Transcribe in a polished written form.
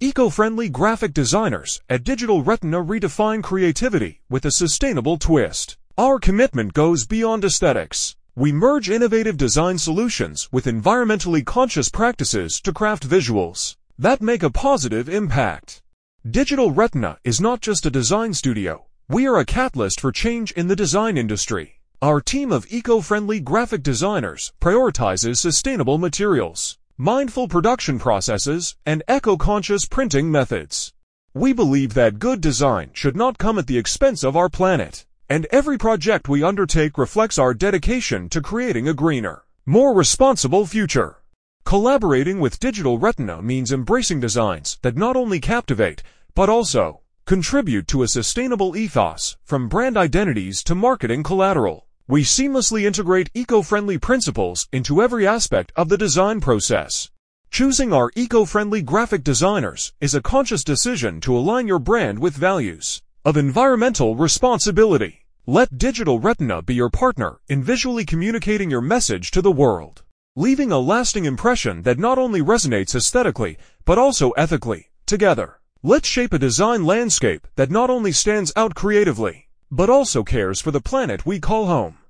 Eco-friendly graphic designers at Digital Retina redefine creativity with a sustainable twist. Our commitment goes beyond aesthetics. We merge innovative design solutions with environmentally conscious practices to craft visuals that make a positive impact. Digital Retina is not just a design studio. We are a catalyst for change in the design industry. Our team of eco-friendly graphic designers prioritizes sustainable materials, mindful production processes, and eco-conscious printing methods. We believe that good design should not come at the expense of our planet, and every project we undertake reflects our dedication to creating a greener, more responsible future. Collaborating with Digital Retina means embracing designs that not only captivate, but also contribute to a sustainable ethos, from brand identities to marketing collateral. We seamlessly integrate eco-friendly principles into every aspect of the design process. Choosing our eco-friendly graphic designers is a conscious decision to align your brand with values of environmental responsibility. Let Digital Retina be your partner in visually communicating your message to the world, leaving a lasting impression that not only resonates aesthetically, but also ethically. Together, let's shape a design landscape that not only stands out creatively, but also cares for the planet we call home.